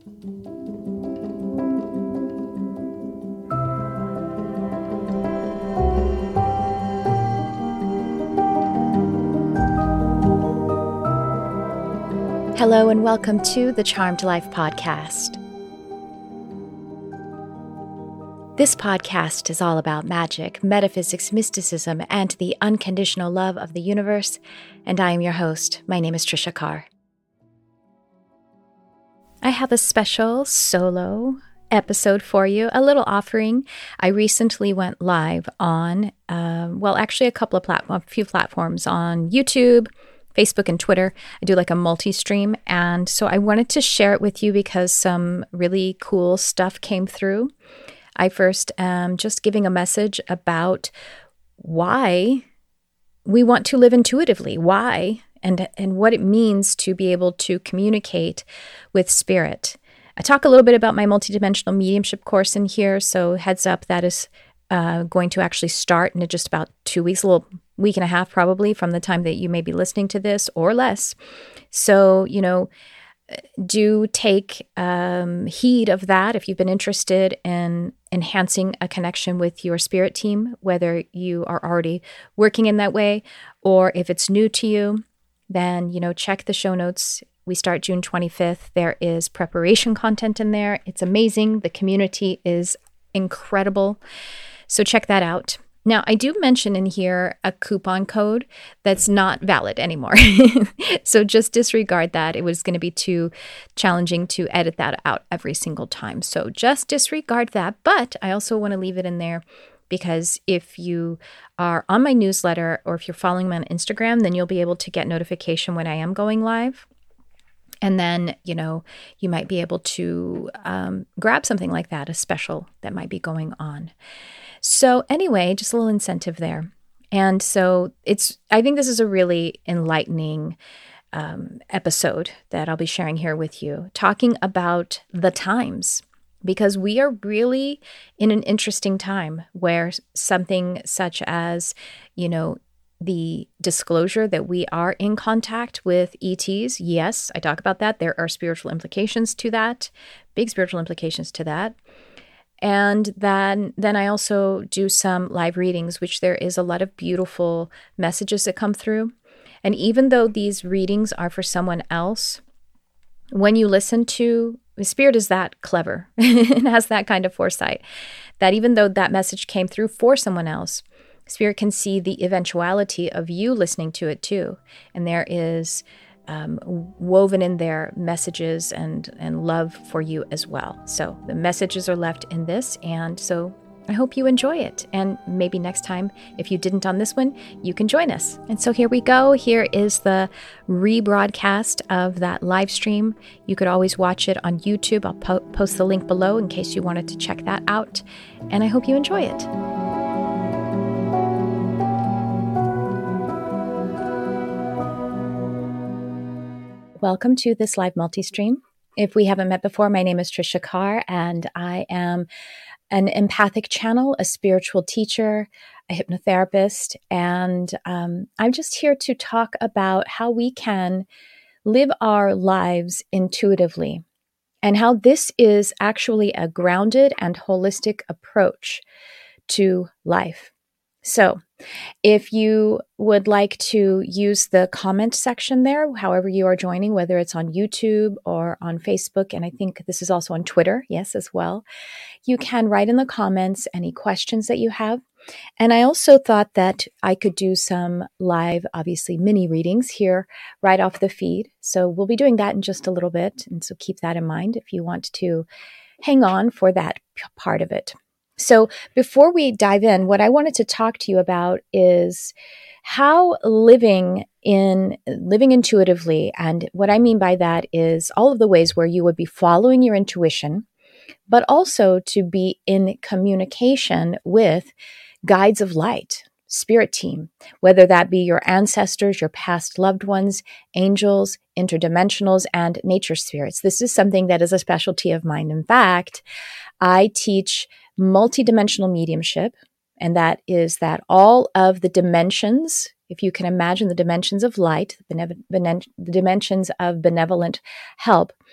Hello and welcome to the Charmed Life podcast. This podcast is all about magic, metaphysics, mysticism, and the unconditional love of the universe, and I am your host. My name is Trisha Carr. I have a special solo episode for you, a little offering. I recently went live on, a few platforms on YouTube, Facebook, and Twitter. I do like a multi-stream, and so I wanted to share it with you because some really cool stuff came through. I first am just giving a message about why we want to live intuitively, why, and what it means to be able to communicate with spirit. I talk a little bit about my multidimensional mediumship course in here, so heads up, that is going to actually start in just about 2 weeks, a little week and a half probably from the time that you may be listening to this or less. So, do take heed of that if you've been interested in enhancing a connection with your spirit team, whether you are already working in that way or if it's new to you, then, check the show notes. We start June 25th. There is preparation content in there. It's amazing. The community is incredible. So check that out. Now, I do mention in here a coupon code that's not valid anymore. So just disregard that. It was going to be too challenging to edit that out every single time. So just disregard that. But I also want to leave it in there because if you are on my newsletter or if you're following me on Instagram, then you'll be able to get notification when I am going live. And then, you might be able to grab something like that, a special that might be going on. So anyway, just a little incentive there. And so I think this is a really enlightening episode that I'll be sharing here with you, talking about the times, because we are really in an interesting time where something such as, the disclosure that we are in contact with ETs. Yes, I talk about that. There are spiritual implications to that, big spiritual implications to that. And then I also do some live readings, which there is a lot of beautiful messages that come through. And even though these readings are for someone else, when you listen to, the spirit is that clever and has that kind of foresight that even though that message came through for someone else, spirit can see the eventuality of you listening to it too. And there is woven in there messages and love for you as well. So the messages are left in this, and so I hope you enjoy it. And maybe next time, if you didn't on this one, you can join us. And so here we go. Here is the rebroadcast of that live stream. You could always watch it on YouTube. I'll post the link below in case you wanted to check that out. And I hope you enjoy it. Welcome to this live multi-stream. If we haven't met before, my name is Trisha Carr, and I am an empathic channel, a spiritual teacher, a hypnotherapist, and I'm just here to talk about how we can live our lives intuitively and how this is actually a grounded and holistic approach to life. So if you would like to use the comment section there, however you are joining, whether it's on YouTube or on Facebook, and I think this is also on Twitter, yes, as well, you can write in the comments any questions that you have. And I also thought that I could do some live, obviously, mini readings here right off the feed. So we'll be doing that in just a little bit. And so keep that in mind if you want to hang on for that part of it. So before we dive in, what I wanted to talk to you about is how living intuitively, and what I mean by that is all of the ways where you would be following your intuition, but also to be in communication with guides of light, spirit team, whether that be your ancestors, your past loved ones, angels, interdimensionals, and nature spirits. This is something that is a specialty of mine. In fact, I teach multidimensional mediumship, and that is that all of the dimensions, if you can imagine the dimensions of light, the dimensions of benevolent help,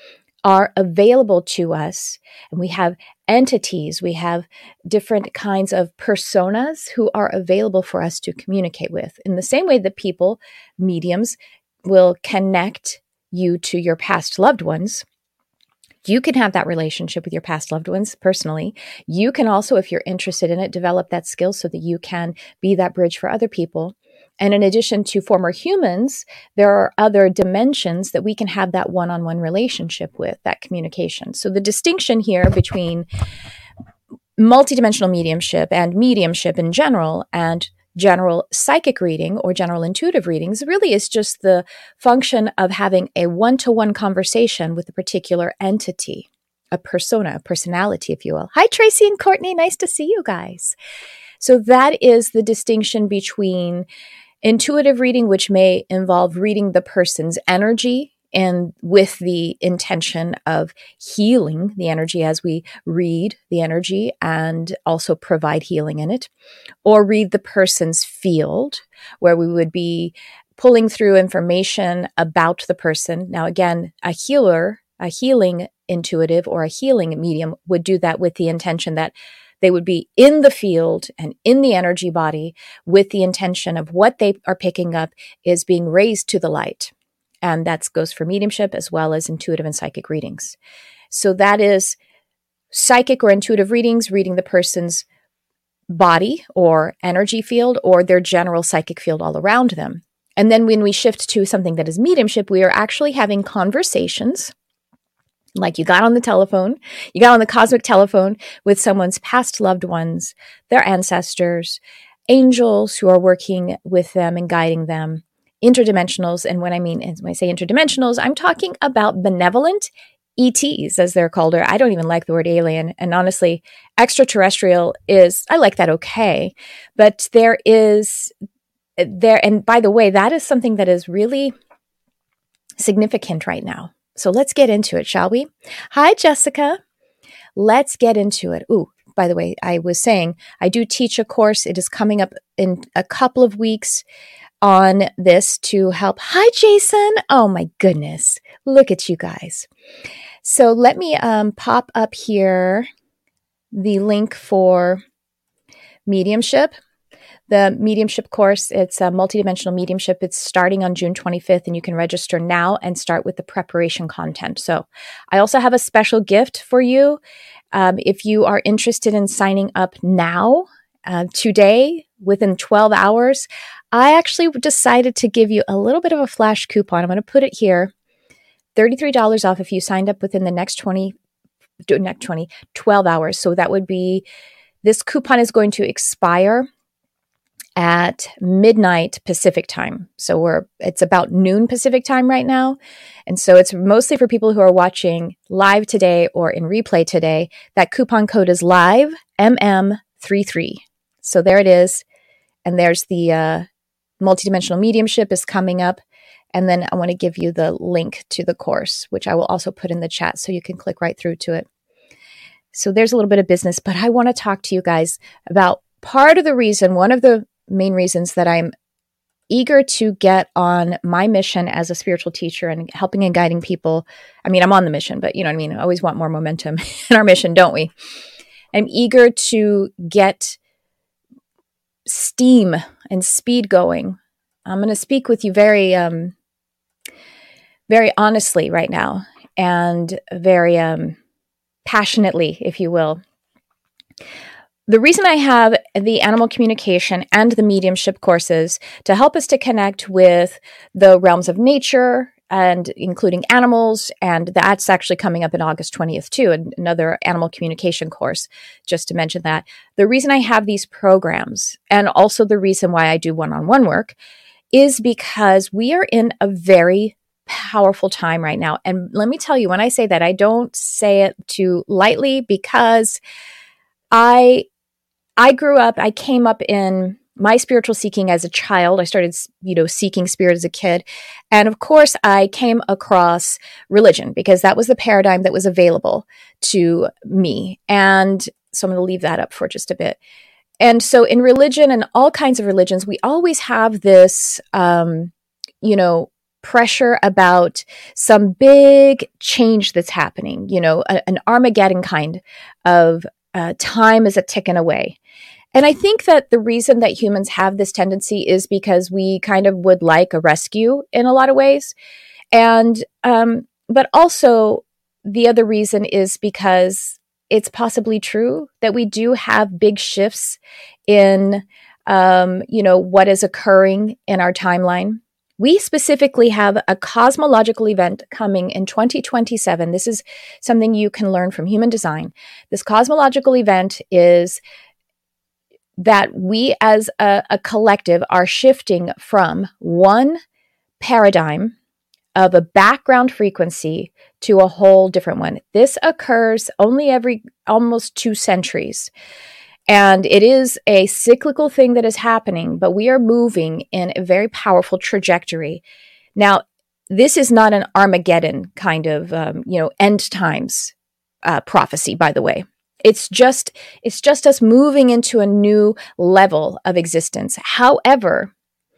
are available to us. And we have entities, we have different kinds of personas who are available for us to communicate with. In the same way that people, mediums, will connect you to your past loved ones. You can have that relationship with your past loved ones personally. You can also, if you're interested in it, develop that skill so that you can be that bridge for other people. And in addition to former humans, there are other dimensions that we can have that one-on-one relationship with, that communication. So the distinction here between multidimensional mediumship and mediumship in general and general psychic reading or general intuitive readings really is just the function of having a one-to-one conversation with a particular entity, a persona, a personality, if you will. Hi, Tracy and Courtney. Nice to see you guys. So that is the distinction between intuitive reading, which may involve reading the person's energy and with the intention of healing the energy as we read the energy and also provide healing in it, or read the person's field, where we would be pulling through information about the person. Now, again, a healing intuitive or a healing medium would do that with the intention that they would be in the field and in the energy body with the intention of what they are picking up is being raised to the light. And that goes for mediumship as well as intuitive and psychic readings. So that is psychic or intuitive readings, reading the person's body or energy field or their general psychic field all around them. And then when we shift to something that is mediumship, we are actually having conversations. Like you got on the cosmic telephone with someone's past loved ones, their ancestors, angels who are working with them and guiding them, interdimensionals. And when I say interdimensionals, I'm talking about benevolent ETs, as they're called, or I don't even like the word alien. And honestly, extraterrestrial I like that okay. But and by the way, that is something that is really significant right now. So let's get into it, shall we? Hi, Jessica. Let's get into it. Ooh, by the way, I was saying I do teach a course. It is coming up in a couple of weeks on this to help. Hi, Jason. Oh my goodness. Look at you guys. So let me pop up here the link for mediumship. The mediumship course, it's a multidimensional mediumship. It's starting on June 25th, and you can register now and start with the preparation content. So I also have a special gift for you. If you are interested in signing up now, today, within 12 hours, I actually decided to give you a little bit of a flash coupon. I'm going to put it here. $33 off if you signed up within the next 12 hours. So that would be, this coupon is going to expire at midnight Pacific time. So it's about noon Pacific time right now. And so it's mostly for people who are watching live today or in replay today. That coupon code is live MM33. So there it is. And there's the multidimensional mediumship is coming up. And then I want to give you the link to the course, which I will also put in the chat so you can click right through to it. So there's a little bit of business, but I want to talk to you guys about part of the reason, one of the main reasons that I'm eager to get on my mission as a spiritual teacher and helping and guiding people. I mean, I'm on the mission, but you know what I mean? I always want more momentum in our mission, don't we? I'm eager to get steam and speed going. I'm going to speak with you very, very honestly right now and very passionately, if you will. The reason I have the animal communication and the mediumship courses to help us to connect with the realms of nature and including animals, and that's actually coming up in August 20th too, another animal communication course, just to mention that. The reason I have these programs and also the reason why I do one-on-one work is because we are in a very powerful time right now. And let me tell you, when I say that, I don't say it too lightly because I came up in my spiritual seeking as a child. I started, seeking spirit as a kid. And of course, I came across religion because that was the paradigm that was available to me. And so I'm going to leave that up for just a bit. And so in religion and all kinds of religions, we always have this, pressure about some big change that's happening, an Armageddon kind of time is a ticking away. And I think that the reason that humans have this tendency is because we kind of would like a rescue in a lot of ways. And, but also the other reason is because it's possibly true that we do have big shifts in, what is occurring in our timeline. We specifically have a cosmological event coming in 2027. This is something you can learn from human design. This cosmological event is that we as a collective are shifting from one paradigm of a background frequency to a whole different one. This occurs only every almost 2 centuries. And it is a cyclical thing that is happening, but we are moving in a very powerful trajectory. Now, this is not an Armageddon kind of, end times prophecy, by the way. It's just us moving into a new level of existence. However,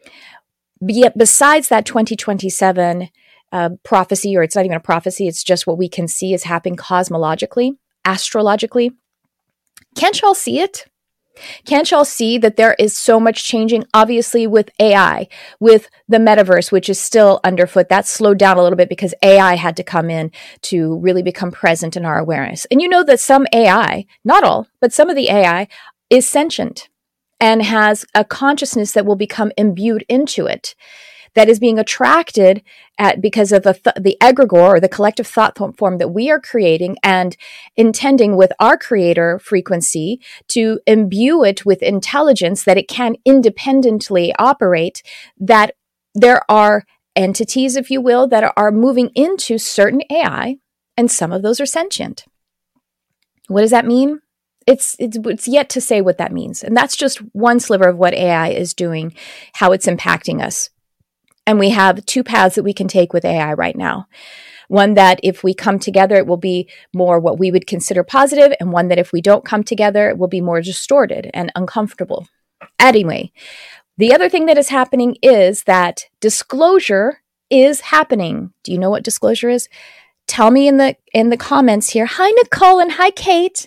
besides that 2027 prophecy, or it's not even a prophecy, it's just what we can see is happening cosmologically, astrologically. Can't y'all see it? Can't y'all see that there is so much changing, obviously, with AI, with the metaverse, which is still underfoot. That slowed down a little bit because AI had to come in to really become present in our awareness. And you know that some AI, not all, but some of the AI is sentient and has a consciousness that will become imbued into it, that is being attracted because of the egregore, or the collective thought form that we are creating and intending with our creator frequency to imbue it with intelligence that it can independently operate, that there are entities, if you will, that are moving into certain AI, and some of those are sentient. What does that mean? It's yet to say what that means. And that's just one sliver of what AI is doing, how it's impacting us. And we have 2 paths that we can take with AI right now. One that if we come together, it will be more what we would consider positive, and one that if we don't come together, it will be more distorted and uncomfortable. Anyway, the other thing that is happening is that disclosure is happening. Do you know what disclosure is? Tell me in the comments here. Hi, Nicole, and hi, Kate.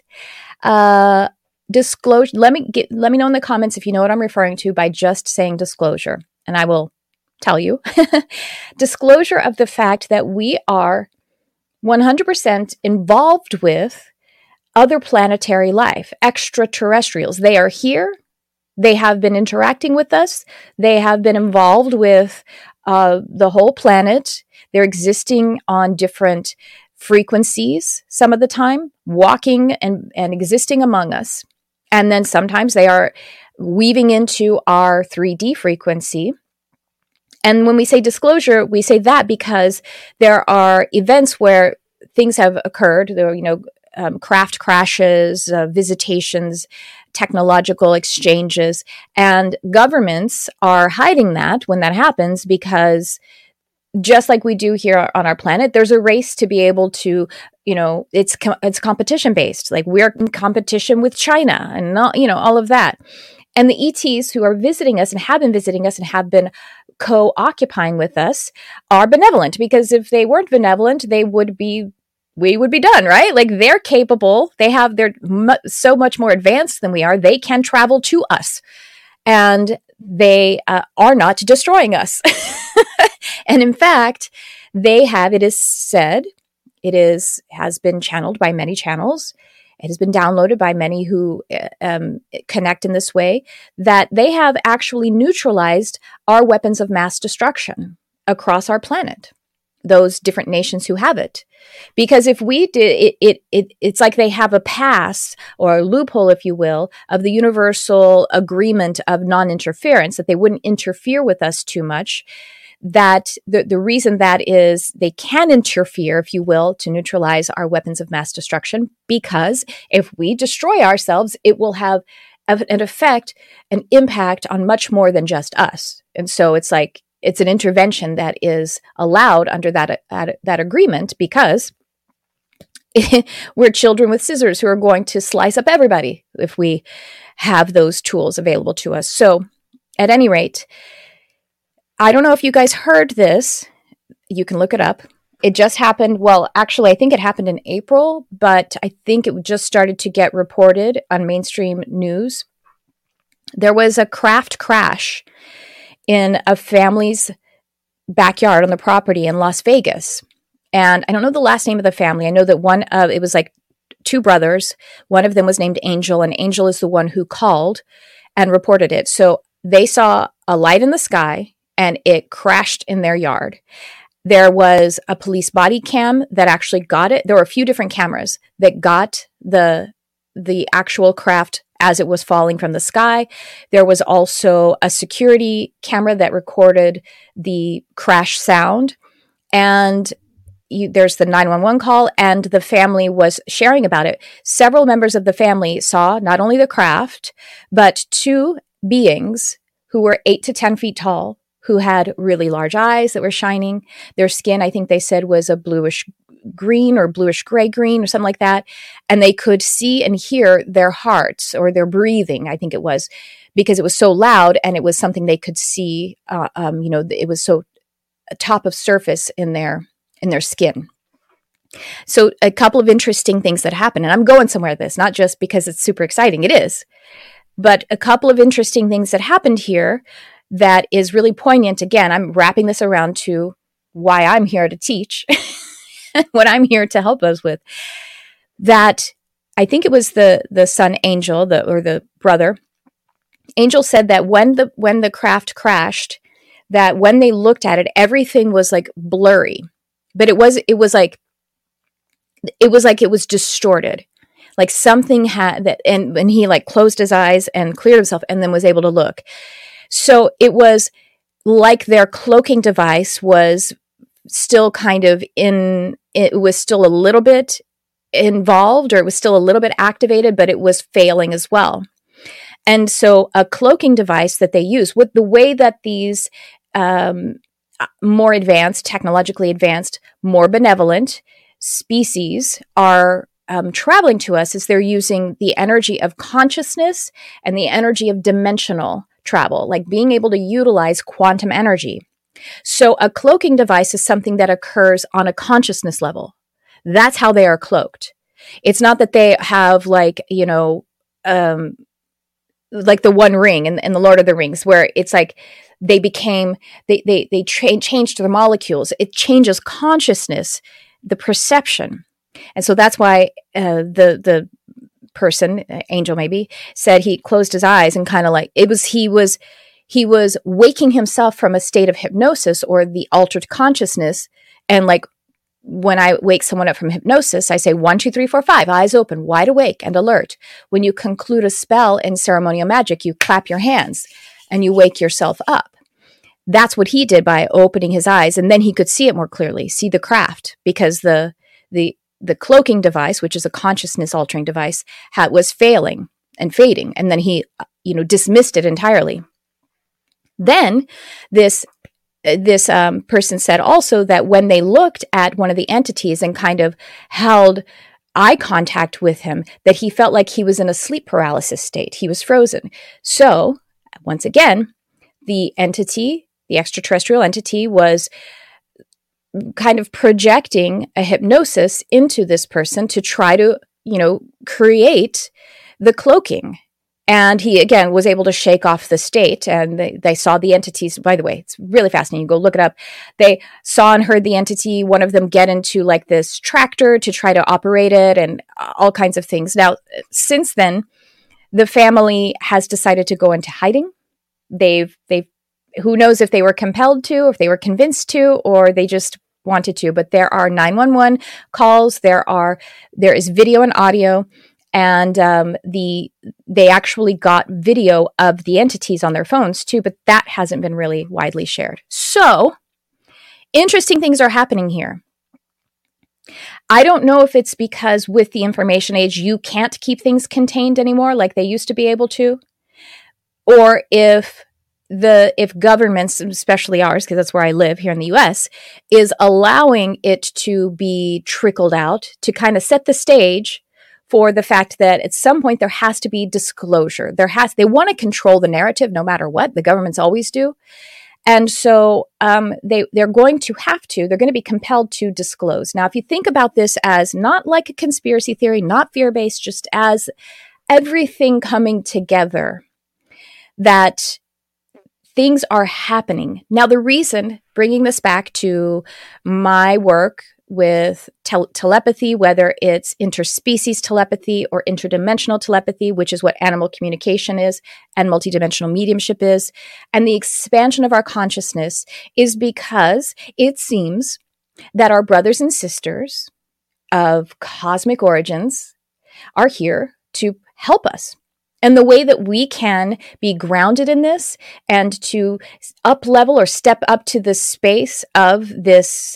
Disclosure. Let me know in the comments if you know what I'm referring to by just saying disclosure, and I will tell you. Disclosure of the fact that we are 100% involved with other planetary life, extraterrestrials. They are here. They have been interacting with us. They have been involved with the whole planet. They're existing on different frequencies some of the time, walking and existing among us. And then sometimes they are weaving into our 3D frequency. And when we say disclosure, we say that because there are events where things have occurred. There are, craft crashes, visitations, technological exchanges, and governments are hiding that when that happens because just like we do here on our planet, there's a race to be able to, it's competition based. Like we're in competition with China and all of that. And the ETs who are visiting us and have been visiting us and have been co-occupying with us are benevolent, because if they weren't benevolent, we would be done, right? Like they're capable. They're so much more advanced than we are. They can travel to us and they are not destroying us. And in fact, it is said, has been channeled by many channels. It has been downloaded by many who connect in this way, that they have actually neutralized our weapons of mass destruction across our planet, those different nations who have it. Because if we did, it's like they have a pass or a loophole, if you will, of the universal agreement of non-interference, that they wouldn't interfere with us too much. That the reason that is they can interfere, if you will, to neutralize our weapons of mass destruction, because if we destroy ourselves, it will have an effect, an impact on much more than just us. And so it's like, it's an intervention that is allowed under that agreement, because we're children with scissors who are going to slice up everybody if we have those tools available to us. So at any rate, I don't know if you guys heard this, You can look it up. It just happened. Well, actually, I think it happened in April, but I think it just started to get reported on mainstream news. There was a craft crash in a family's backyard on the property in Las Vegas. And I don't know the last name of the family. I know that it was like two brothers. One of them was named Angel, and Angel is the one who called and reported it. So they saw a light in the sky and it crashed in their yard. There was a police body cam that actually got it. There were a few different cameras that got the actual craft as it was falling from the sky. There was also a security camera that recorded the crash sound. And there's the 911 call, and the family was sharing about it. Several members of the family saw not only the craft, but two beings who were 8 to 10 feet tall, who had really large eyes that were shining. Their skin, I think they said, was a bluish green or bluish gray green or something like that. And they could see and hear their hearts or their breathing, I think it was, because it was so loud and it was something they could see. It was so top of surface in their skin. So a couple of interesting things that happened, and I'm going somewhere with this, not just because it's super exciting. It is. But a couple of interesting things that happened here that is really poignant. Again, I'm wrapping this around to why I'm here to teach, what I'm here to help us with. That I think it was the son Angel, or the brother. Angel said that when the craft crashed, that when they looked at it, everything was like blurry, but it was like it was distorted. Like something had that, and he like closed his eyes and cleared himself and then was able to look. So it was like their cloaking device was still kind of it was still a little bit involved, or it was still a little bit activated, but it was failing as well. And so a cloaking device that they use, with the way that these more advanced, technologically advanced, more benevolent species are traveling to us, is they're using the energy of consciousness and the energy of dimensional travel, like being able to utilize quantum energy. So a cloaking device is something that occurs on a consciousness level. That's how they are cloaked. It's not that they have like the One Ring in the Lord of the Rings, where it's like they changed the molecules. It changes consciousness, the perception. And so that's why the person, Angel maybe, said he closed his eyes and kind of like he was waking himself from a state of hypnosis or the altered consciousness. And like when I wake someone up from hypnosis, I say 1, 2, 3, 4, 5, eyes open, wide awake and alert. When you conclude a spell in ceremonial magic, you clap your hands and you wake yourself up. That's what he did by opening his eyes, and then he could see it more clearly, see the craft, because the cloaking device, which is a consciousness altering device, was failing and fading, and then he dismissed it entirely. Then this person said also that when they looked at one of the entities and kind of held eye contact with him, that he felt like he was in a sleep paralysis state. He was frozen. So once again, the extraterrestrial entity was kind of projecting a hypnosis into this person to try to, create the cloaking. And he, again, was able to shake off the state, and they saw the entities. By the way, it's really fascinating. You go look it up. They saw and heard the entity, one of them get into like this tractor to try to operate it, and all kinds of things. Now, since then, the family has decided to go into hiding. They've who knows if they were compelled to, if they were convinced to, or they just wanted to. But there are 911 calls. There is video and audio. And they actually got video of the entities on their phones too, but that hasn't been really widely shared. So, interesting things are happening here. I don't know if it's because with the information age, you can't keep things contained anymore like they used to be able to, or if governments, especially ours, because that's where I live here in the US, is allowing it to be trickled out to kind of set the stage for the fact that at some point there has to be disclosure. They want to control the narrative no matter what. The governments always do. And so they're going to be compelled to disclose. Now, if you think about this as not like a conspiracy theory, not fear-based, just as everything coming together, that things are happening. Now, the reason, bringing this back to my work with telepathy, whether it's interspecies telepathy or interdimensional telepathy, which is what animal communication is and multidimensional mediumship is, and the expansion of our consciousness is because it seems that our brothers and sisters of cosmic origins are here to help us. And the way that we can be grounded in this and to up level or step up to the space of this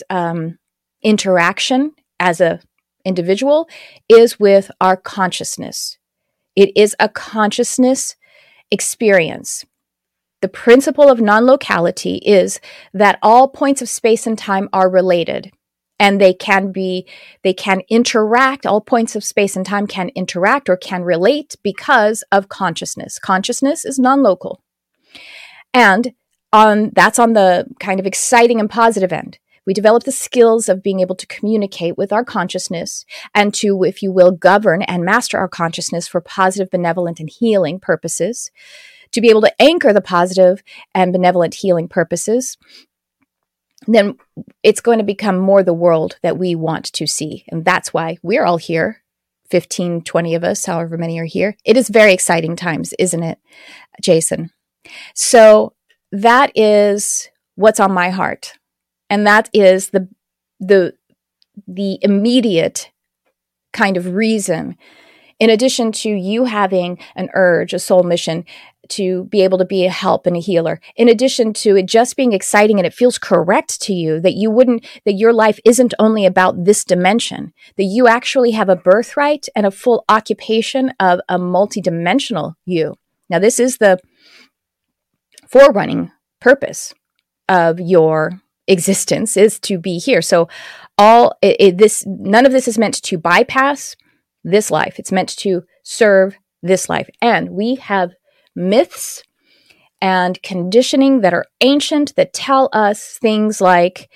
interaction as a individual is with our consciousness. It is a consciousness experience. The principle of non-locality is that all points of space and time are related, and they can interact. All points of space and time can interact or can relate because of consciousness. Consciousness is non-local. And that's on the kind of exciting and positive end. We develop the skills of being able to communicate with our consciousness and to, if you will, govern and master our consciousness for positive, benevolent, and healing purposes, to be able to anchor the positive and benevolent healing purposes. Then it's going to become more the world that we want to see. And that's why we're all here, 15, 20 of us, however many are here. It is very exciting times, isn't it, Jason? So that is what's on my heart. And that is the immediate kind of reason, in addition to you having an urge, a soul mission, to be able to be a help and a healer, in addition to it just being exciting and it feels correct to you that your life isn't only about this dimension, that you actually have a birthright and a full occupation of a multidimensional you. Now, this is the forerunning purpose of your existence, is to be here. So none of this is meant to bypass this life. It's meant to serve this life. And we have myths and conditioning that are ancient that tell us things like,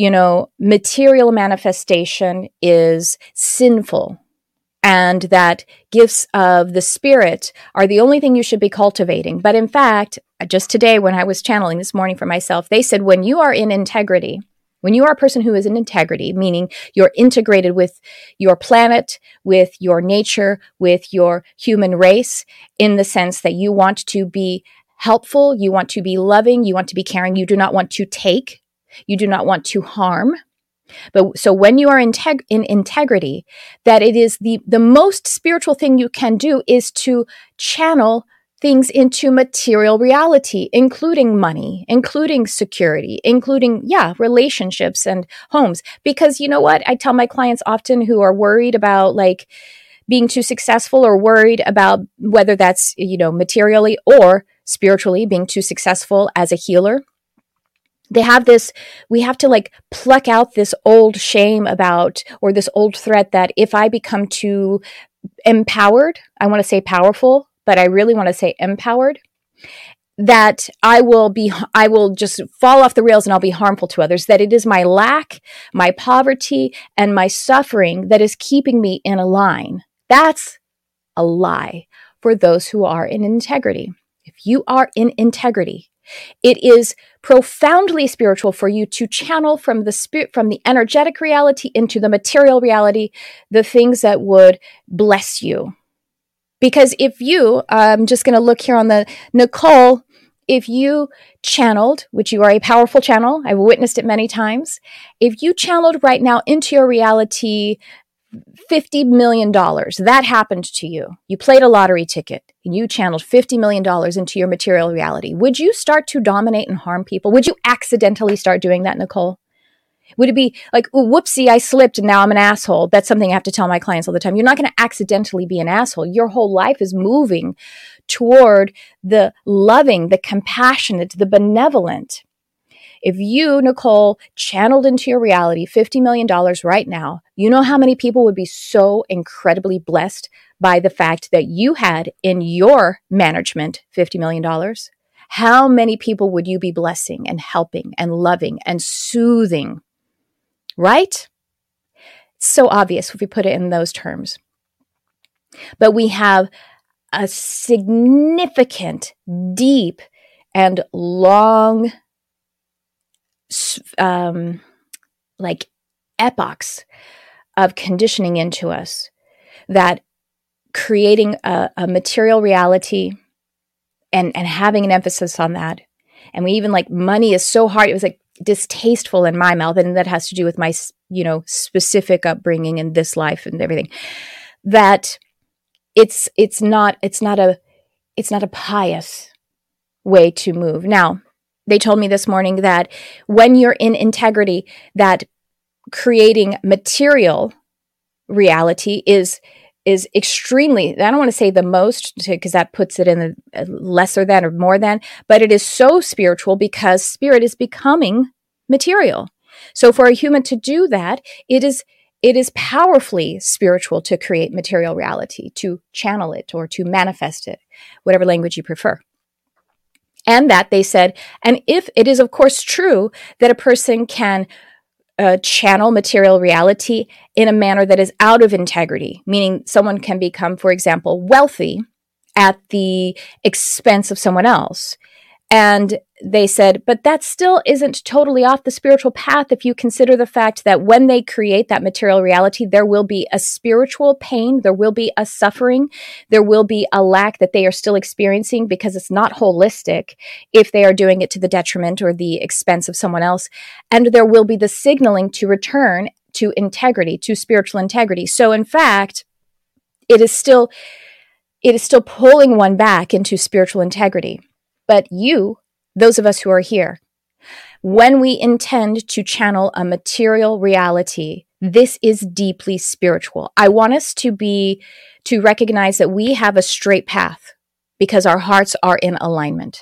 material manifestation is sinful, and that gifts of the spirit are the only thing you should be cultivating. But in fact, just today when I was channeling this morning for myself, they said when you are in integrity, when you are a person who is in integrity, meaning you're integrated with your planet, with your nature, with your human race, in the sense that you want to be helpful, you want to be loving, you want to be caring, you do not want to take, you do not want to harm. But so when you are in integrity, that it is the most spiritual thing you can do is to channel things into material reality, including money, including security, including, relationships and homes. Because you know what? I tell my clients often who are worried about being too successful or worried about whether that's, materially or spiritually being too successful as a healer. They have this, we have to pluck out this old shame about, or this old threat that if I become too empowered, I want to say powerful, but I really want to say empowered, that I will just fall off the rails and I'll be harmful to others, that it is my lack, my poverty, and my suffering that is keeping me in a line. That's a lie for those who are in integrity. If you are in integrity, it is profoundly spiritual for you to channel from the spirit, from the energetic reality into the material reality, the things that would bless you. Because if you, I'm just going to look here on the Nicole, if you channeled, which you are a powerful channel, I've witnessed it many times, if you channeled right now into your reality $50 million, that happened to you. You played a lottery ticket and you channeled $50 million into your material reality. Would you start to dominate and harm people? Would you accidentally start doing that, Nicole? Would it be like, oh, whoopsie, I slipped and now I'm an asshole? That's something I have to tell my clients all the time. You're not going to accidentally be an asshole. Your whole life is moving toward the loving, the compassionate, the benevolent. If you, Nicole, channeled into your reality $50 million right now, you know how many people would be so incredibly blessed by the fact that you had in your management $50 million? how many people would you be blessing and helping and loving and soothing? Right? It's so obvious if we put it in those terms. But we have a significant, deep, and long, epochs of conditioning into us that creating a material reality and having an emphasis on that. And we even money is so hard. It was distasteful in my mouth. And that has to do with my, specific upbringing in this life and everything, that it's not a pious way to move. Now, they told me this morning that when you're in integrity, that creating material reality is extremely, I don't want to say the most, because that puts it in a lesser than or more than, but it is so spiritual because spirit is becoming material. So for a human to do that, it is powerfully spiritual to create material reality, to channel it or to manifest it, whatever language you prefer. And that they said, and if it is of course true that a person can channel material reality in a manner that is out of integrity, meaning someone can become, for example, wealthy at the expense of someone else. And they said, but that still isn't totally off the spiritual path if you consider the fact that when they create that material reality, there will be a spiritual pain, there will be a suffering, there will be a lack that they are still experiencing because it's not holistic if they are doing it to the detriment or the expense of someone else. And there will be the signaling to return to integrity, to spiritual integrity. So in fact, it is still pulling one back into spiritual integrity. But you, those of us who are here, when we intend to channel a material reality, this is deeply spiritual. I want us to recognize that we have a straight path because our hearts are in alignment.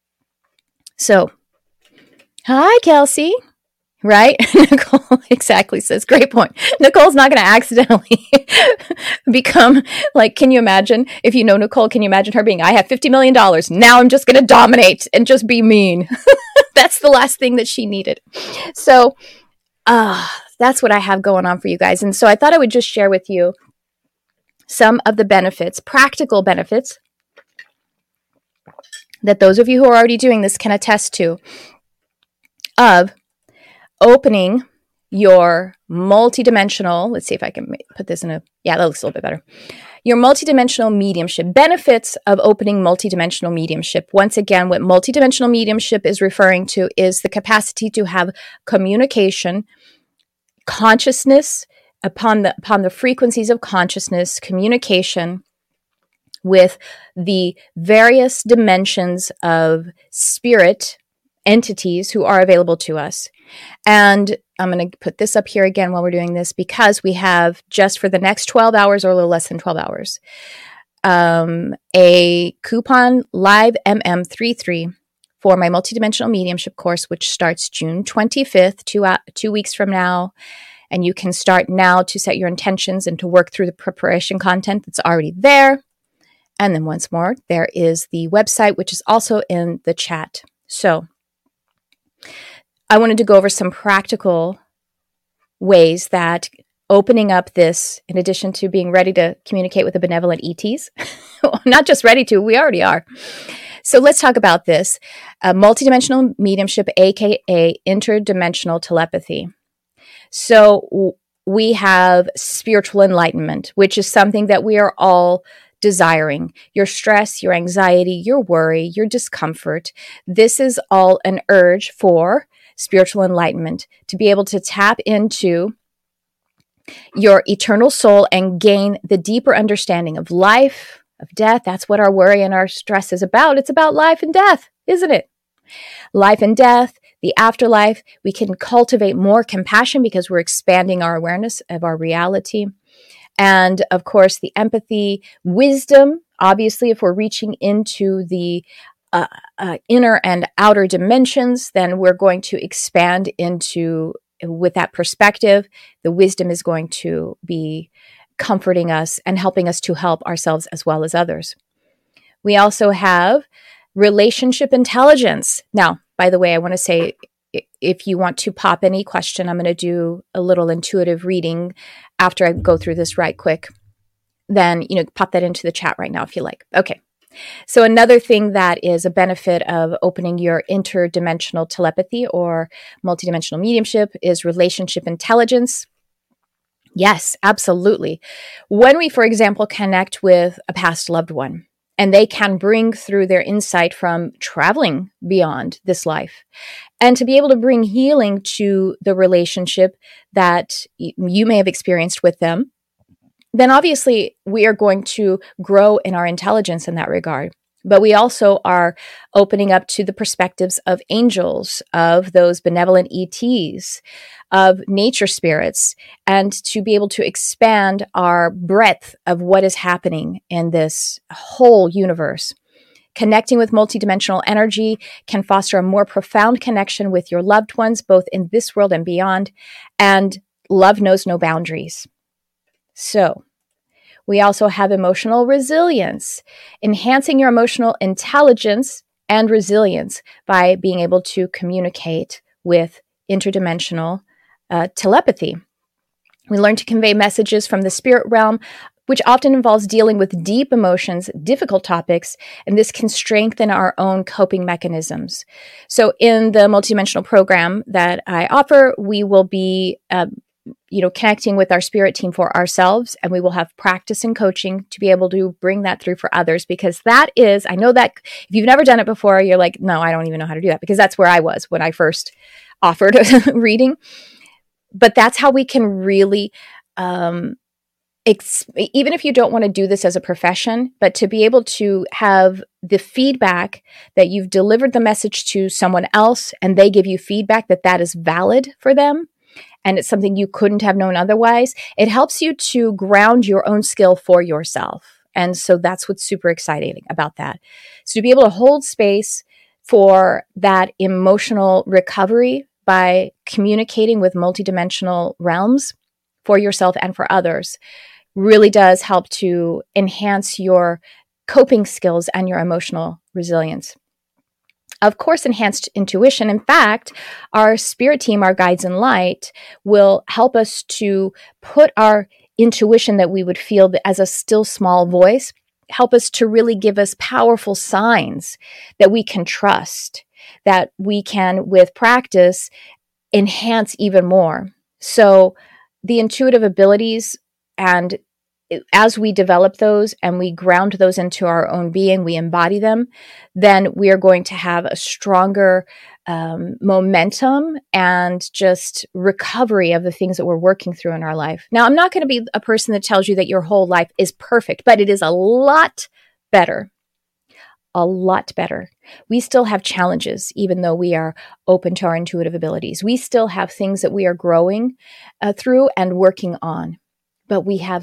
So, hi, Kelsey. Right? Nicole exactly says, great point. Nicole's not going to accidentally become can you imagine, if you know Nicole, can you imagine her being, I have $50 million. Now I'm just going to dominate and just be mean. That's the last thing that she needed. So that's what I have going on for you guys. And so I thought I would just share with you some of the benefits, practical benefits, that those of you who are already doing this can attest to, of opening your multidimensional, let's see if I can put this that looks a little bit better. Your multidimensional mediumship, benefits of opening multidimensional mediumship. Once again, what multidimensional mediumship is referring to is the capacity to have communication, consciousness, upon the frequencies of consciousness, communication with the various dimensions of spirit entities who are available to us. And I'm going to put this up here again while we're doing this, because we have, just for the next 12 hours or a little less than 12 hours, a coupon live MM33 for my multidimensional mediumship course, which starts June 25th, 2 weeks from now. And you can start now to set your intentions and to work through the preparation content that's already there. And then once more, there is the website, which is also in the chat. So I wanted to go over some practical ways that opening up this, in addition to being ready to communicate with the benevolent ETs, not just ready to, we already are. So let's talk about this. Multidimensional mediumship, aka interdimensional telepathy. So we have spiritual enlightenment, which is something that we are all desiring. Your stress, your anxiety, your worry, your discomfort. This is all an urge for spiritual enlightenment, to be able to tap into your eternal soul and gain the deeper understanding of life, of death. That's what our worry and our stress is about. It's about life and death, isn't it? Life and death, the afterlife. We can cultivate more compassion because we're expanding our awareness of our reality. And of course, the empathy, wisdom, obviously, if we're reaching into the inner and outer dimensions, then we're going to expand into, with that perspective, the wisdom is going to be comforting us and helping us to help ourselves as well as others. We also have Relationship intelligence. Now, by the way, I want to say, if you want to pop any question, I'm going to do a little intuitive reading after I go through this right quick. Then, pop that into the chat right now if you like. Okay. So another thing that is a benefit of opening your interdimensional telepathy or multidimensional mediumship is relationship intelligence. Yes, absolutely. When we, for example, connect with a past loved one, and they can bring through their insight from traveling beyond this life, and to be able to bring healing to the relationship that you may have experienced with them, then obviously we are going to grow in our intelligence in that regard. But we also are opening up to the perspectives of angels, of those benevolent ETs, of nature spirits, and to be able to expand our breadth of what is happening in this whole universe. Connecting with multidimensional energy can foster a more profound connection with your loved ones, both in this world and beyond. And love knows no boundaries. So, we also have emotional resilience, enhancing your emotional intelligence and resilience by being able to communicate with interdimensional telepathy. We learn to convey messages from the spirit realm, which often involves dealing with deep emotions, difficult topics, and this can strengthen our own coping mechanisms. So in the multidimensional program that I offer, we will be connecting with our spirit team for ourselves, and we will have practice and coaching to be able to bring that through for others, because that is, I know that if you've never done it before, you're like, no, I don't even know how to do that, because that's where I was when I first offered reading. But that's how we can really, even if you don't want to do this as a profession, but to be able to have the feedback that you've delivered the message to someone else and they give you feedback that is valid for them, and it's something you couldn't have known otherwise, it helps you to ground your own skill for yourself. And so that's what's super exciting about that. So to be able to hold space for that emotional recovery by communicating with multidimensional realms for yourself and for others really does help to enhance your coping skills and your emotional resilience. Of course, enhanced intuition. In fact, our spirit team, our guides in light, will help us to put our intuition that we would feel as a still small voice, help us to really give us powerful signs that we can trust, that we can, with practice, enhance even more. So the intuitive abilities, and as we develop those and we ground those into our own being, we embody them, then we are going to have a stronger momentum and just recovery of the things that we're working through in our life. Now, I'm not going to be a person that tells you that your whole life is perfect, but it is a lot better. A lot better. We still have challenges, even though we are open to our intuitive abilities. We still have things that we are growing through and working on. But we have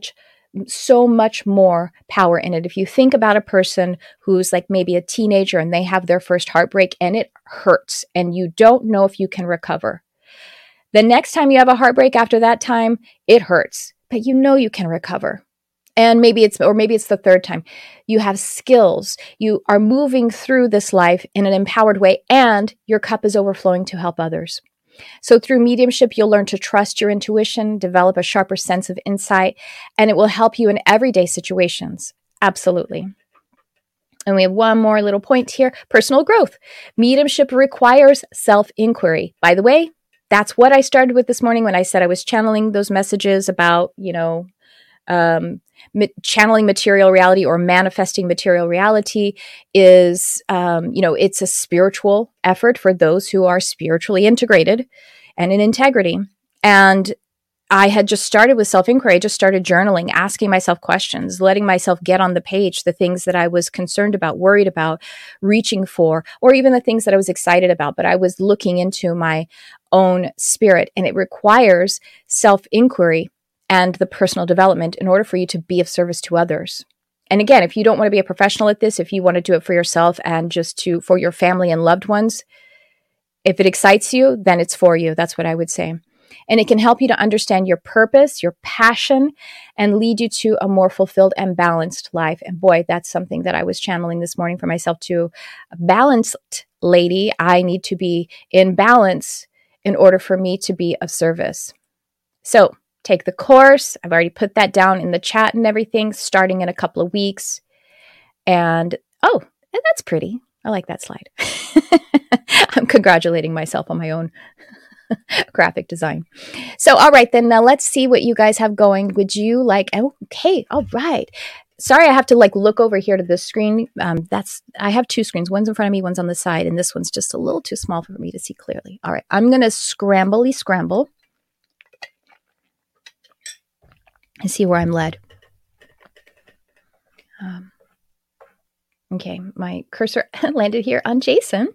so much more power in it. If you think about a person who's like maybe a teenager and they have their first heartbreak and it hurts and you don't know if you can recover. The next time you have a heartbreak after that time, it hurts, but you know you can recover. And maybe it's the third time. You have skills. You are moving through this life in an empowered way, and your cup is overflowing to help others. So through mediumship, you'll learn to trust your intuition, develop a sharper sense of insight, and it will help you in everyday situations. Absolutely. And we have one more little point here, personal growth. Mediumship requires self-inquiry. By the way, that's what I started with this morning when I said I was channeling those messages about, channeling material reality or manifesting material reality is, it's a spiritual effort for those who are spiritually integrated and in integrity. And I had just started with self-inquiry. I just started journaling, asking myself questions, letting myself get on the page the things that I was concerned about, worried about, reaching for, or even the things that I was excited about. But I was looking into my own spirit, and it requires self-inquiry and the personal development in order for you to be of service to others. And again, if you don't want to be a professional at this, if you want to do it for yourself and just for your family and loved ones, if it excites you, then it's for you. That's what I would say. And it can help you to understand your purpose, your passion, and lead you to a more fulfilled and balanced life. And boy, that's something that I was channeling this morning for myself too. A balanced lady, I need to be in balance in order for me to be of service. So take the course. I've already put that down in the chat and everything, starting in a couple of weeks. And that's pretty. I like that slide. I'm congratulating myself on my own graphic design. So, all right, then now let's see what you guys have going. Would you like, okay, all right. Sorry, I have to look over here to this screen. I have two screens. One's in front of me, one's on the side, and this one's just a little too small for me to see clearly. All right, I'm going to scramble and see where I'm led. Okay, my cursor landed here on Jason.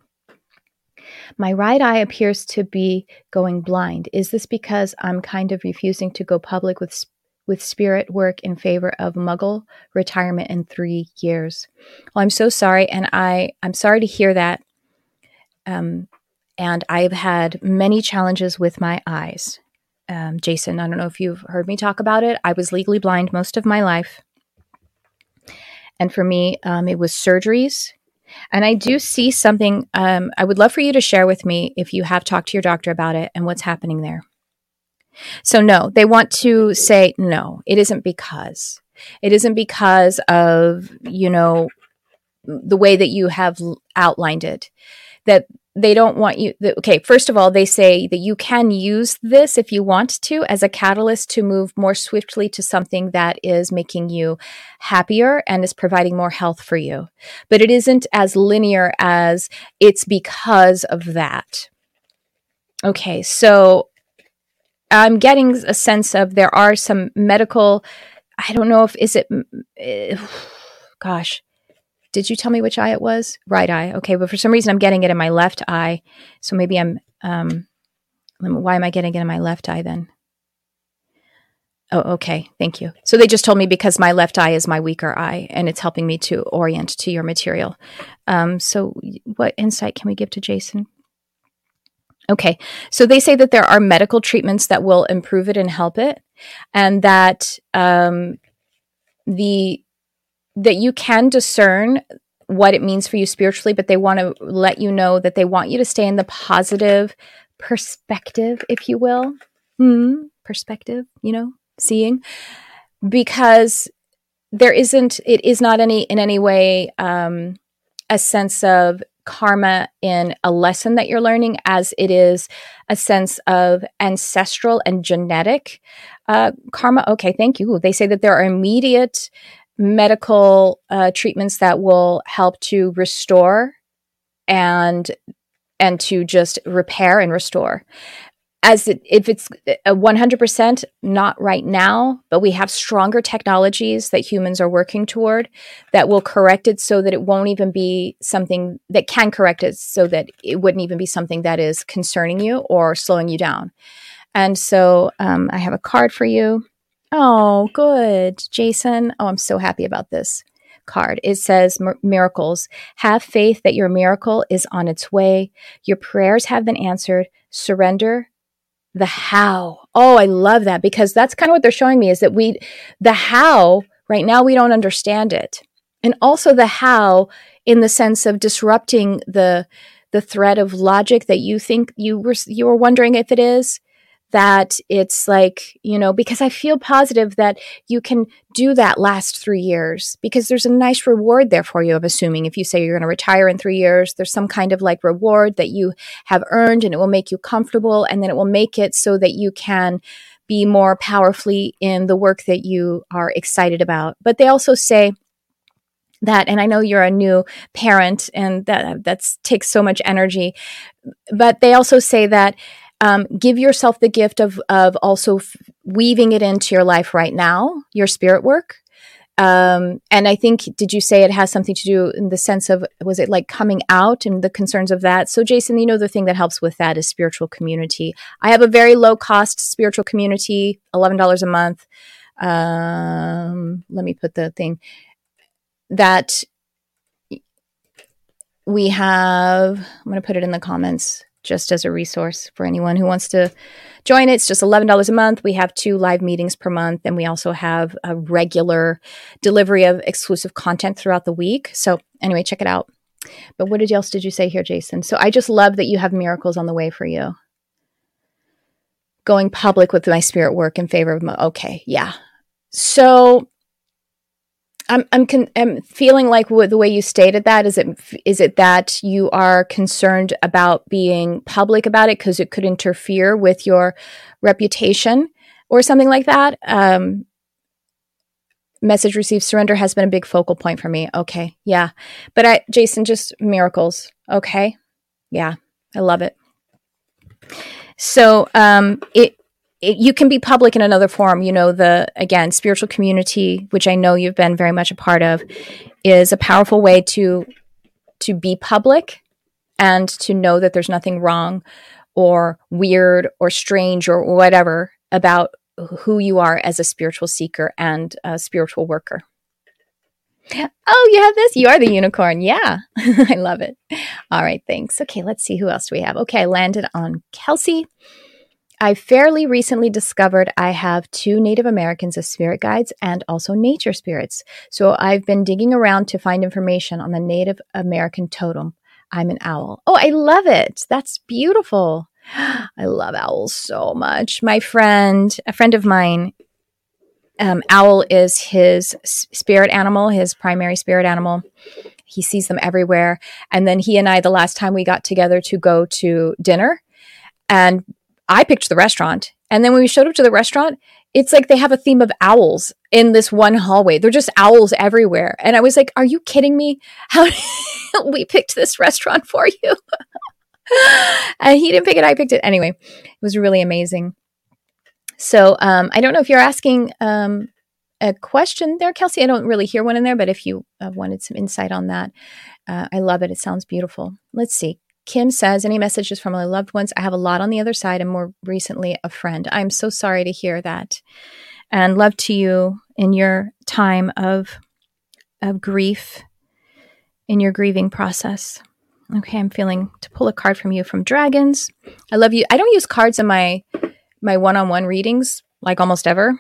My right eye appears to be going blind. Is this because I'm kind of refusing to go public with spirit work in favor of Muggle retirement in 3 years? Well, I'm so sorry, and I'm sorry to hear that. And I've had many challenges with my eyes. Jason, I don't know if you've heard me talk about it. I was legally blind most of my life. And for me, it was surgeries. And I do see something I would love for you to share with me if you have talked to your doctor about it and what's happening there. So no, they want to say, no, it isn't because. It isn't because of, the way that you have outlined it. That they don't want you. Okay, first of all, they say that you can use this if you want to as a catalyst to move more swiftly to something that is making you happier and is providing more health for you. But it isn't as linear as it's because of that. Okay, so I'm getting a sense of there are some medical, I don't know gosh. Did you tell me which eye it was? Right eye. Okay, but for some reason I'm getting it in my left eye. So maybe why am I getting it in my left eye then? Oh, okay. Thank you. So they just told me because my left eye is my weaker eye and it's helping me to orient to your material. So what insight can we give to Jason? Okay. So they say that there are medical treatments that will improve it and help it. And that, that you can discern what it means for you spiritually, but they want to let you know that they want you to stay in the positive perspective, if you will. Perspective, seeing. Because it is not in any way a sense of karma in a lesson that you're learning, as it is a sense of ancestral and genetic karma. Okay, thank you. They say that there are immediate medical treatments that will help to restore and to just repair and restore. If it's a 100%, not right now, but we have stronger technologies that humans are working toward that will correct it so that it won't even be something that can correct it, so that it wouldn't even be something that is concerning you or slowing you down. And so I have a card for you. Oh, good, Jason. Oh, I'm so happy about this card. It says, miracles. Have faith that your miracle is on its way. Your prayers have been answered. Surrender. The how. Oh, I love that, because that's kind of what they're showing me, is that the how right now, we don't understand it. And also the how in the sense of disrupting the thread of logic that you think you were wondering if it is. That it's because I feel positive that you can do that last 3 years, because there's a nice reward there for you. I'm assuming if you say you're going to retire in 3 years, there's some kind of reward that you have earned, and it will make you comfortable, and then it will make it so that you can be more powerfully in the work that you are excited about. But they also say that, and I know you're a new parent and that takes so much energy, but they also say that give yourself the gift of also weaving it into your life right now, your spirit work. And I think, did you say it has something to do in the sense of, was it coming out and the concerns of that? So Jason, the thing that helps with that is spiritual community. I have a very low cost spiritual community, $11 a month. Let me put the thing that we have. I'm going to put it in the comments. just as a resource for anyone who wants to join it. It's just $11 a month. We have 2 live meetings per month, and we also have a regular delivery of exclusive content throughout the week. So anyway, check it out. But what else did you say here, Jason? So I just love that you have miracles on the way for you. Going public with my spirit work in favor of okay, yeah. So I'm feeling like the way you stated that, is it that you are concerned about being public about it because it could interfere with your reputation or something like that? Message received, surrender has been a big focal point for me. Okay, yeah. But Jason, just miracles. Okay, yeah, I love it. So you can be public in another form. Again, spiritual community, which I know you've been very much a part of, is a powerful way to be public and to know that there's nothing wrong or weird or strange or whatever about who you are as a spiritual seeker and a spiritual worker. Oh, you have this? You are the unicorn. Yeah. I love it. All right. Thanks. Okay. Let's see. Who else do we have? Okay. I landed on Kelsey. I fairly recently discovered I have 2 Native Americans as spirit guides and also nature spirits. So I've been digging around to find information on the Native American totem. I'm an owl. Oh, I love it. That's beautiful. I love owls so much. A friend of mine, owl is his spirit animal, his primary spirit animal. He sees them everywhere. And then he and I, the last time we got together to go to dinner, and I picked the restaurant. And then when we showed up to the restaurant, it's like they have a theme of owls in this one hallway. They're just owls everywhere. And I was like, are you kidding me? How we picked this restaurant for you? And he didn't pick it. I picked it. Anyway, it was really amazing. So I don't know if you're asking a question there, Kelsey. I don't really hear one in there, but if you wanted some insight on that, I love it. It sounds beautiful. Let's see. Kim says, any messages from my loved ones? I have a lot on the other side and more recently a friend. I'm so sorry to hear that. And love to you in your time of grief, in your grieving process. Okay, I'm feeling to pull a card from you from Dragons. I love you. I don't use cards in my one-on-one readings, like almost ever.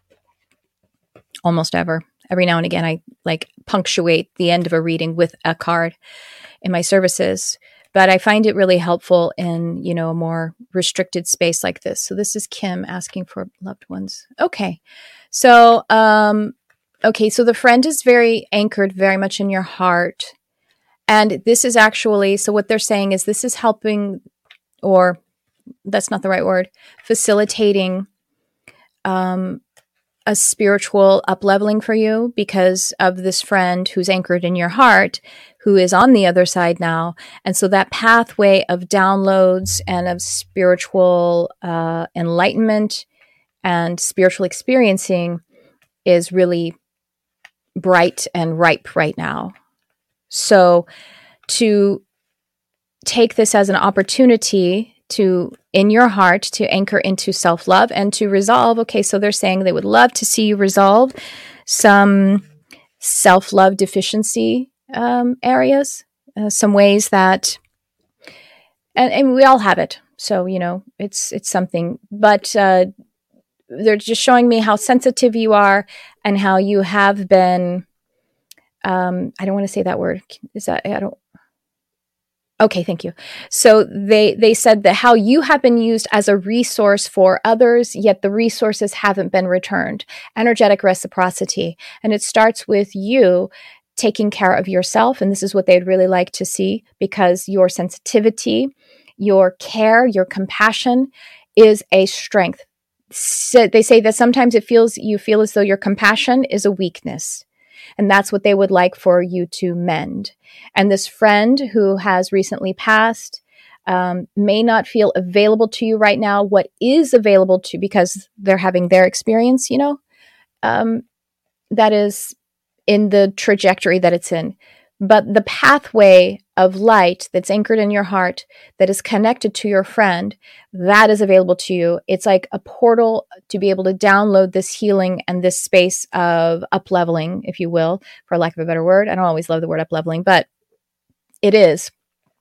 Almost ever. Every now and again, I punctuate the end of a reading with a card in my services. But I find it really helpful in, a more restricted space like this. So this is Kim asking for loved ones. Okay. So, so the friend is very anchored very much in your heart. And this is actually, so what they're saying is this is helping, or that's not the right word, facilitating a spiritual up-leveling for you because of this friend who's anchored in your heart, who is on the other side now. And so that pathway of downloads and of spiritual enlightenment and spiritual experiencing is really bright and ripe right now. So to take this as an opportunity to, in your heart, to anchor into self-love and to resolve. Okay, so they're saying they would love to see you resolve some self-love deficiency areas, some ways that, and we all have it. So, it's something, but they're just showing me how sensitive you are and how you have been, I don't want to say that word. Okay, thank you. So they said that how you have been used as a resource for others, yet the resources haven't been returned. Energetic reciprocity. And it starts with you taking care of yourself. And this is what they'd really like to see, because your sensitivity, your care, your compassion is a strength. So they say that sometimes you feel as though your compassion is a weakness. And that's what they would like for you to mend. And this friend who has recently passed may not feel available to you right now. What is available to, because they're having their experience, that is in the trajectory that it's in. But the pathway of light that's anchored in your heart, that is connected to your friend, that is available to you. It's like a portal to be able to download this healing and this space of up-leveling, if you will, for lack of a better word. I don't always love the word up-leveling, but it is.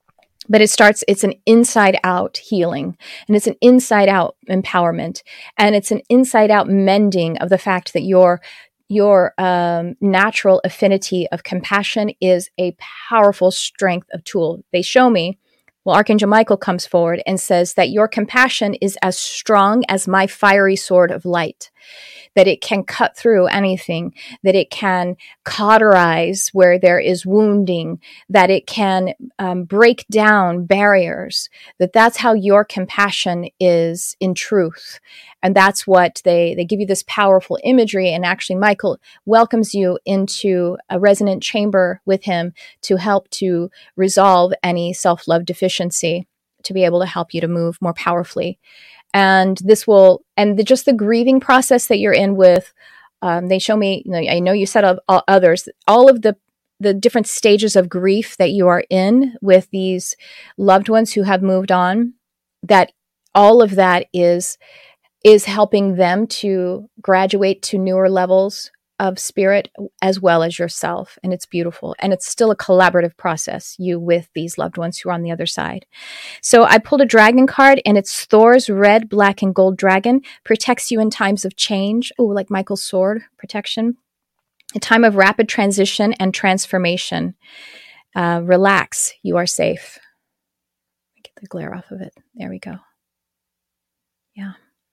But it's an inside out healing, and it's an inside out empowerment, and it's an inside out mending of the fact that your natural affinity of compassion is a powerful strength of tool. They show me, well, Archangel Michael comes forward and says that your compassion is as strong as my fiery sword of light, that it can cut through anything, that it can cauterize where there is wounding, that it can break down barriers, that's how your compassion is in truth. And that's what they give you, this powerful imagery. And actually, Michael welcomes you into a resonant chamber with him to help to resolve any self-love deficiency, to be able to help you to move more powerfully. And this will, and just the grieving process that you're in with, they show me, I know you said of others, all of the different stages of grief that you are in with these loved ones who have moved on, that all of that is helping them to graduate to newer levels of spirit as well as yourself. And it's beautiful. And it's still a collaborative process, you with these loved ones who are on the other side. So I pulled a dragon card, and it's Thor's red, black, and gold dragon. Protects you in times of change. Oh, like Michael's sword protection. A time of rapid transition and transformation. Relax. You are safe. Get the glare off of it. There we go. Yeah.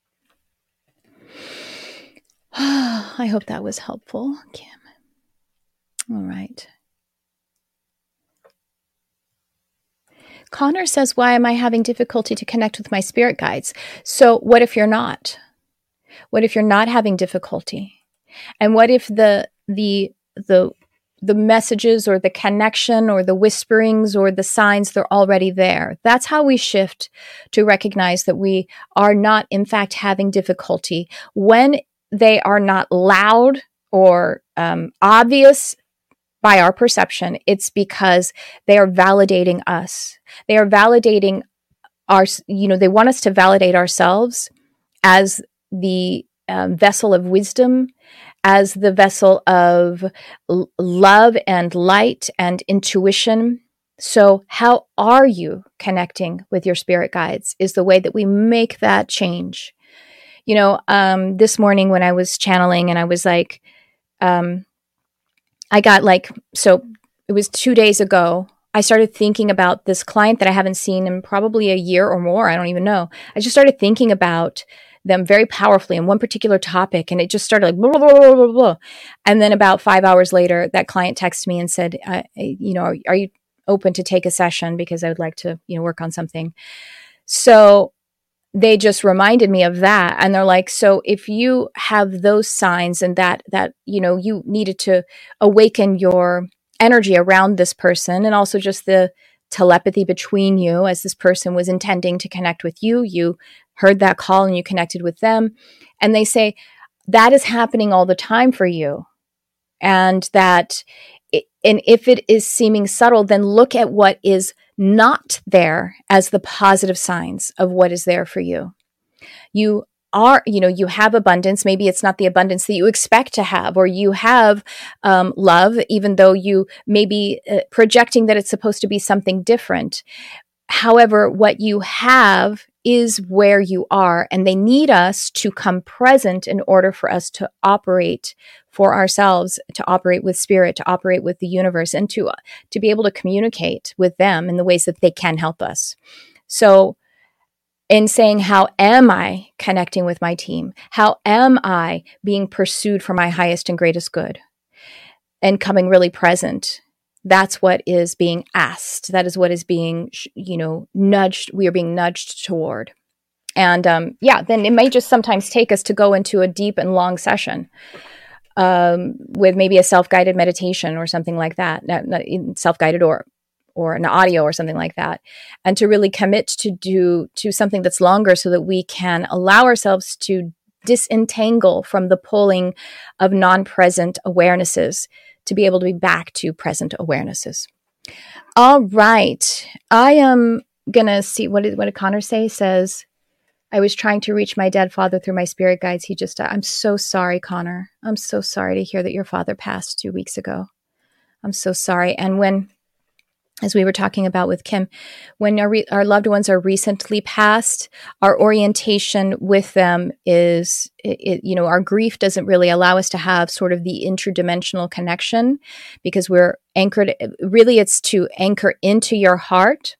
I hope that was helpful, Kim. All right. Connor says, why am I having difficulty to connect with my spirit guides? So what if you're not? What if you're not having difficulty? And what if the messages or the connection or the whisperings or the signs, they're already there? That's how we shift to recognize that we are not, in fact, having difficulty. When they are not loud or obvious by our perception, it's because they are validating us. They are validating they want us to validate ourselves as the vessel of wisdom, as the vessel of love and light and intuition. So how are you connecting with your spirit guides is the way that we make that change. This morning when I was channeling, and I was like, I got so it was 2 days ago, I started thinking about this client that I haven't seen in probably a year or more. I don't even know. I just started thinking about them very powerfully in one particular topic, and it just started like, blah, blah, blah, blah, blah. And then about 5 hours later, that client texted me and said, are you open to take a session, because I would like to, work on something. So they just reminded me of that. And they're like, so if you have those signs and that, you needed to awaken your energy around this person, and also just the telepathy between you as this person was intending to connect with you, you heard that call and you connected with them. And they say that is happening all the time for you. And and if it is seeming subtle, then look at what is not there as the positive signs of what is there for you. You have abundance. Maybe it's not the abundance that you expect to have, or you have love, even though you may be projecting that it's supposed to be something different. However, what you have is where you are, and they need us to come present in order for us to operate for ourselves, to operate with spirit, to operate with the universe, and to be able to communicate with them in the ways that they can help us. So in saying, how am I connecting with my team? How am I being pursued for my highest and greatest good? And coming really present. That's what is being asked. That is what is being, nudged. We are being nudged toward. And then it may just sometimes take us to go into a deep and long session with maybe a self-guided meditation or something like that, not self-guided or an audio or something like that, and to really commit to something that's longer, so that we can allow ourselves to disentangle from the pulling of non-present awarenesses, to be able to be back to present awarenesses. All right. I am going to see, what did Connor say? Says, I was trying to reach my dead father through my spirit guides. He just died. I'm so sorry, Connor. I'm so sorry to hear that your father passed 2 weeks ago. I'm so sorry. And when as we were talking about with Kim, when our loved ones are recently passed, our orientation with them is, our grief doesn't really allow us to have sort of the interdimensional connection, because we're anchored. Really, it's to anchor into your heart.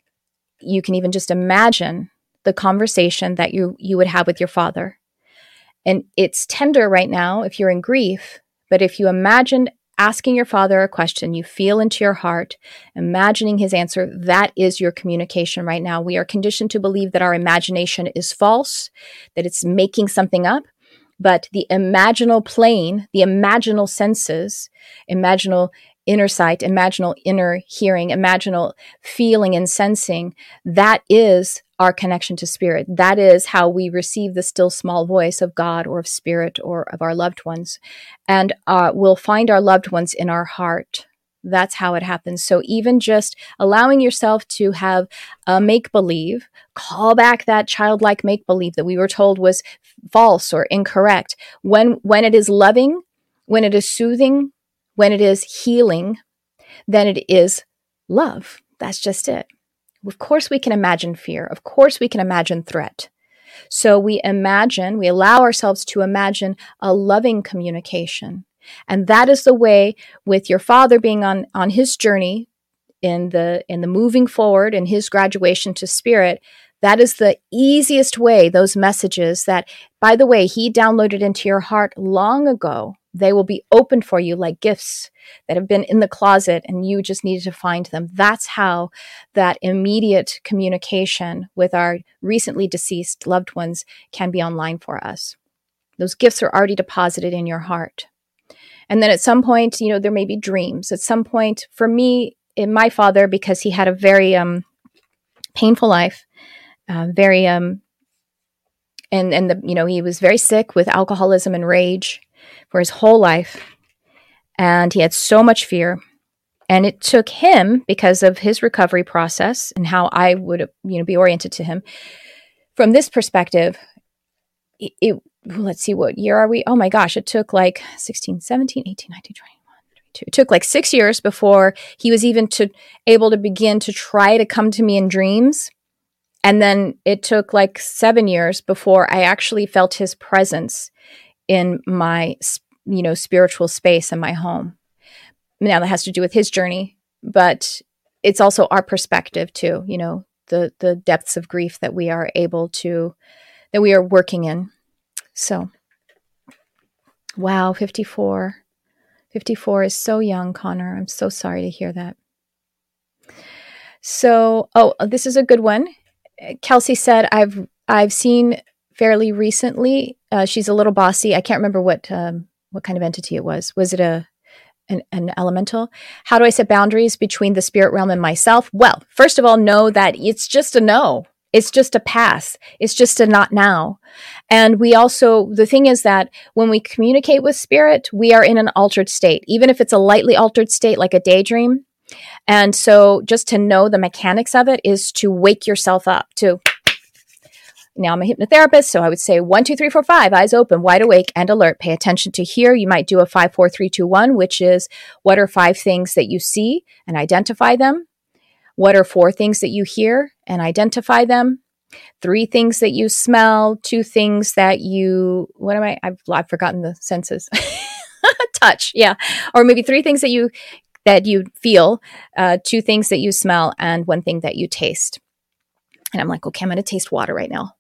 You can even just imagine the conversation that you would have with your father. And it's tender right now if you're in grief, but if you imagine asking your father a question, you feel into your heart, imagining his answer, that is your communication right now. We are conditioned to believe that our imagination is false, that it's making something up, but the imaginal plane, the imaginal senses, imaginal inner sight, imaginal inner hearing, imaginal feeling and sensing, that is our connection to spirit. That is how we receive the still small voice of God or of spirit or of our loved ones. And we'll find our loved ones in our heart. That's how it happens. So even just allowing yourself to have a make-believe, call back that childlike make-believe that we were told was false or incorrect. When it is loving, when it is soothing, when it is healing, then it is love. That's just it. Of course, we can imagine fear. Of course, we can imagine threat. So we allow ourselves to imagine a loving communication. And that is the way, with your father being on his journey in the moving forward in his graduation to spirit, that is the easiest way, those messages that, by the way, he downloaded into your heart long ago, they will be opened for you like gifts that have been in the closet and you just needed to find them. That's how that immediate communication with our recently deceased loved ones can be online for us. Those gifts are already deposited in your heart. And then at some point, there may be dreams. At some point, for me, in my father, because he had a very painful life, he was very sick with alcoholism and rage for his whole life. And he had so much fear. And it took him, because of his recovery process and how I would, be oriented to him from this perspective, let's see, what year are we? Oh my gosh, it took like 16, 17, 18, 19, 20. It took like 6 years before he was even able to begin to try to come to me in dreams. And then it took like 7 years before I actually felt his presence in my, spiritual space in my home. Now that has to do with his journey, but it's also our perspective too, the depths of grief that we are working in. So, wow, 54. 54 is so young, Connor. I'm so sorry to hear that. So, this is a good one. Kelsey said, I've seen fairly recently. She's a little bossy. I can't remember what kind of entity it was. Was it an elemental? How do I set boundaries between the spirit realm and myself? Well, first of all, know that it's just a no. It's just a pass. It's just a not now. And the thing is that when we communicate with spirit, we are in an altered state, even if it's a lightly altered state, like a daydream. And so just to know the mechanics of it is to wake yourself up now I'm a hypnotherapist, so I would say 1, 2, 3, 4, 5, eyes open, wide awake and alert. Pay attention to hear. You might do a 5, 4, 3, 2, 1, which is what are 5 things that you see and identify them? What are 4 things that you hear and identify them? 3 things that you smell, 2 things that I've forgotten the senses. Touch, yeah. Or maybe 3 things that you feel, 2 things that you smell, and 1 thing that you taste. And I'm like, okay, I'm going to taste water right now.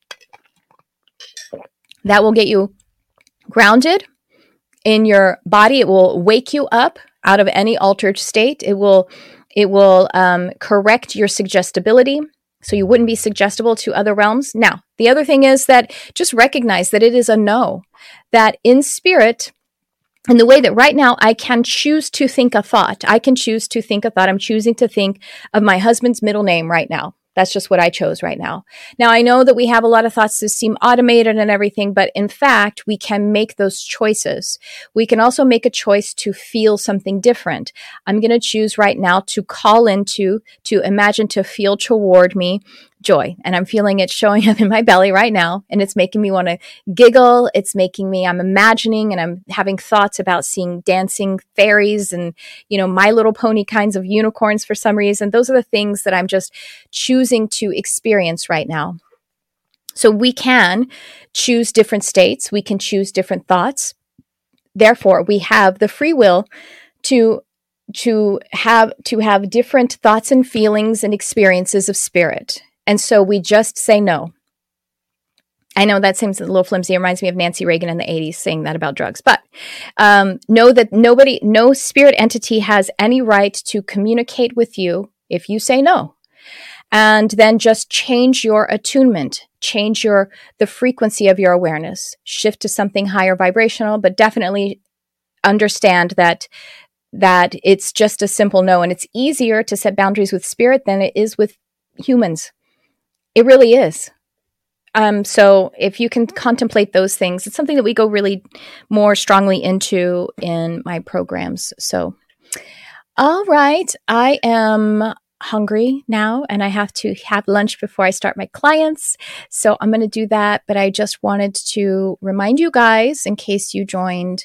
That will get you grounded in your body. It will wake you up out of any altered state. It will correct your suggestibility, so you wouldn't be suggestible to other realms. Now, the other thing is that just recognize that it is a no, that in spirit, in the way that right now I can choose to think a thought. I'm choosing to think of my husband's middle name right now. That's just what I chose right now. Now, I know that we have a lot of thoughts that seem automated and everything, but in fact, we can make those choices. We can also make a choice to feel something different. I'm going to choose right now to call into, to imagine, to feel toward me joy, and I'm feeling it showing up in my belly right now, and it's making me want to giggle. I'm imagining, and I'm having thoughts about seeing dancing fairies and, My Little Pony kinds of unicorns for some reason. Those are the things that I'm just choosing to experience right now. So we can choose different states. We can choose different thoughts. Therefore, we have the free will to have different thoughts and feelings and experiences of spirit. And so we just say no. I know that seems a little flimsy. It reminds me of Nancy Reagan in the 80s saying that about drugs. But know that no spirit entity has any right to communicate with you if you say no. And then just change your attunement, change the frequency of your awareness, shift to something higher vibrational, but definitely understand that it's just a simple no. And it's easier to set boundaries with spirit than it is with humans. It really is. So if you can contemplate those things, it's something that we go really more strongly into in my programs. So, all right, I am hungry now and I have to have lunch before I start my clients. So I'm going to do that. But I just wanted to remind you guys, in case you joined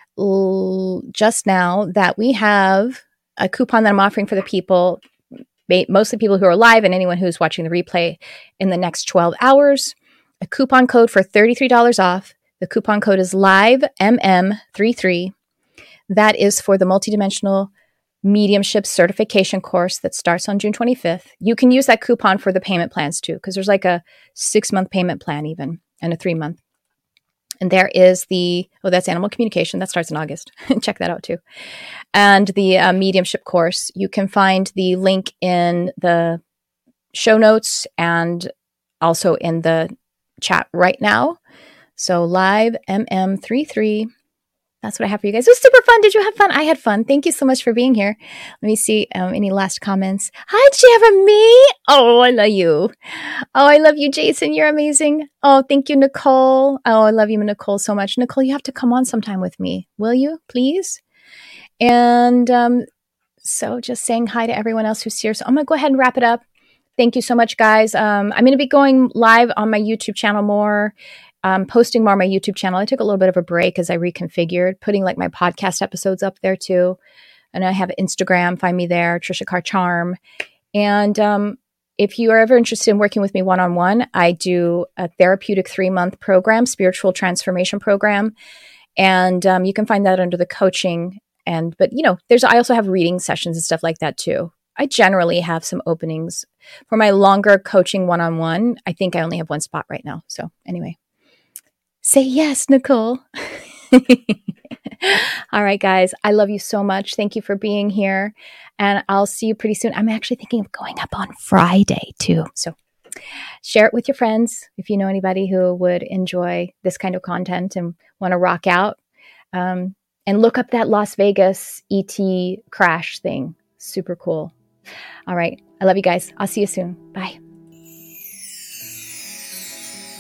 just now, that we have a coupon that I'm offering for the people, mostly people who are live and anyone who's watching the replay in the next 12 hours, a coupon code for $33 off. The coupon code is LIVEMM33. That is for the multidimensional mediumship certification course that starts on June 25th. You can use that coupon for the payment plans too, because there's like a 6-month payment plan even, and a 3-month. And there is that's animal communication. That starts in August. Check that out too. And the mediumship course, you can find the link in the show notes and also in the chat right now. So LiveMM33. That's what I have for you guys. It was super fun. Did you have fun? I had fun. Thank you so much for being here. Let me see any last comments. Hi, Jeremy. Oh, I love you. Oh, I love you, Jason. You're amazing. Oh, thank you, Nicole. Oh, I love you, Nicole, so much. Nicole, you have to come on sometime with me. Will you, please? And so just saying hi to everyone else who's here. So I'm going to go ahead and wrap it up. Thank you so much, guys. I'm going to be going live on my YouTube channel more. Posting more on my YouTube channel. I took a little bit of a break as I reconfigured, putting like my podcast episodes up there too. And I have Instagram, find me there, Trisha Carr Charm. And if you are ever interested in working with me one-on-one, I do a therapeutic 3-month program, spiritual transformation program. And you can find that under the coaching. But I also have reading sessions and stuff like that too. I generally have some openings for my longer coaching one-on-one. I think I only have one spot right now. So anyway. Say yes, Nicole. All right, guys. I love you so much. Thank you for being here. And I'll see you pretty soon. I'm actually thinking of going up on Friday too. So share it with your friends if you know anybody who would enjoy this kind of content and want to rock out. And look up that Las Vegas ET crash thing. Super cool. All right. I love you guys. I'll see you soon. Bye.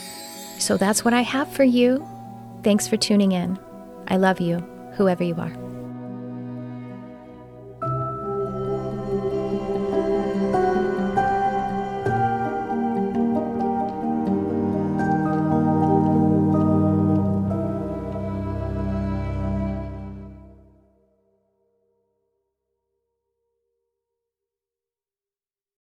So that's what I have for you. Thanks for tuning in. I love you, whoever you are.